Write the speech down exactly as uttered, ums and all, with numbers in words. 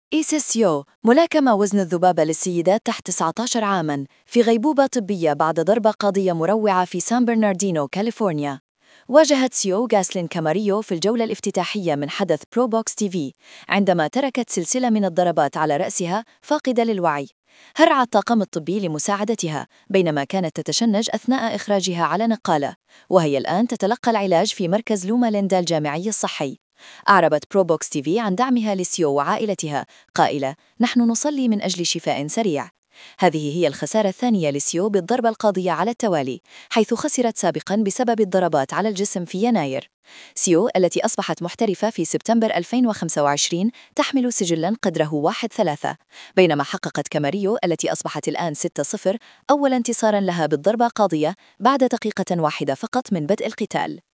إيسا سيو، ملاكمة وزن الذبابة للسيدات تحت تسعة عشر عاماً في غيبوبة طبية بعد ضربة قاضية مروعة في سان برناردينو، كاليفورنيا. واجهت سيو غاسلين كاماريو في الجولة الافتتاحية من حدث برو بوكس تي في عندما تركت سلسلة من الضربات على رأسها فاقدة للوعي. هرع الطاقم الطبي لمساعدتها بينما كانت تتشنج أثناء إخراجها على نقالة، وهي الآن تتلقى العلاج في مركز لوما ليندا الجامعي الصحي. أعربت بروبوكس تي في عن دعمها لسيو وعائلتها قائلة: نحن نصلي من أجل شفاء سريع. هذه هي الخسارة الثانية لسيو بالضربة القاضية على التوالي، حيث خسرت سابقاً بسبب الضربات على الجسم في يناير. سيو التي أصبحت محترفة في سبتمبر ألفين وخمسة وعشرين تحمل سجلاً قدره واحد ثلاثة، بينما حققت كاماريو التي أصبحت الآن ستة صفر أول انتصاراً لها بالضربة قاضية بعد دقيقة واحدة فقط من بدء القتال.